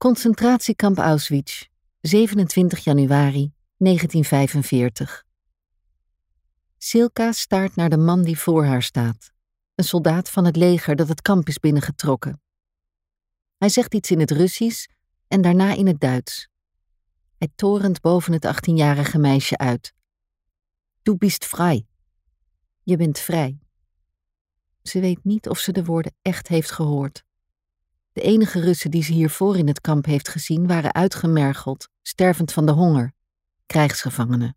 Concentratiekamp Auschwitz, 27 januari 1945. Silka staart naar de man die voor haar staat, een soldaat van het leger dat het kamp is binnengetrokken. Hij zegt iets in het Russisch en daarna in het Duits. Hij torent boven het 18-jarige meisje uit. Du bist frei. Je bent vrij. Ze weet niet of ze de woorden echt heeft gehoord. De enige Russen die ze hiervoor in het kamp heeft gezien waren uitgemergeld, stervend van de honger, krijgsgevangenen.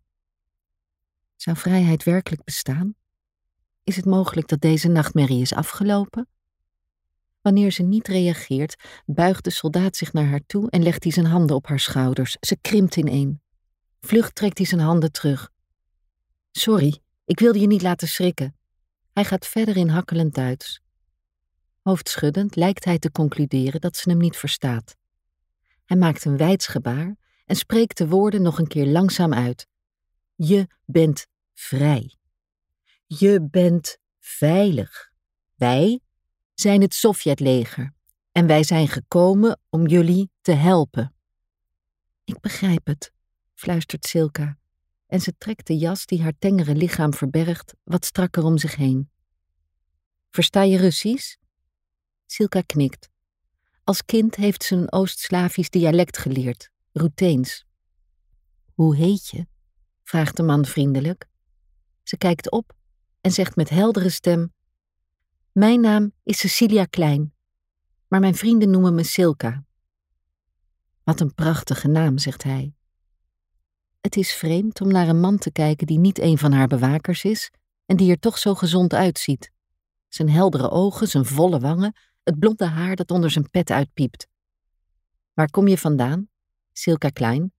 Zou vrijheid werkelijk bestaan? Is het mogelijk dat deze nachtmerrie is afgelopen? Wanneer ze niet reageert, buigt de soldaat zich naar haar toe en legt hij zijn handen op haar schouders. Ze krimpt ineen. Vlug trekt hij zijn handen terug. Sorry, ik wilde je niet laten schrikken. Hij gaat verder in hakkelend Duits. Hoofdschuddend lijkt hij te concluderen dat ze hem niet verstaat. Hij maakt een wijds gebaar en spreekt de woorden nog een keer langzaam uit. Je bent vrij. Je bent veilig. Wij zijn het Sovjetleger en wij zijn gekomen om jullie te helpen. Ik begrijp het, fluistert Silka en ze trekt de jas die haar tengere lichaam verbergt wat strakker om zich heen. Versta je Russisch? Silka knikt. Als kind heeft ze een Oost-Slavisch dialect geleerd, Roeteens. Hoe heet je? Vraagt de man vriendelijk. Ze kijkt op en zegt met heldere stem: Mijn naam is Cecilia Klein, maar mijn vrienden noemen me Silka. Wat een prachtige naam, zegt hij. Het is vreemd om naar een man te kijken die niet een van haar bewakers is en die er toch zo gezond uitziet. Zijn heldere ogen, zijn volle wangen, het blonde haar dat onder zijn pet uitpiept. Waar kom je vandaan? Silka Klein.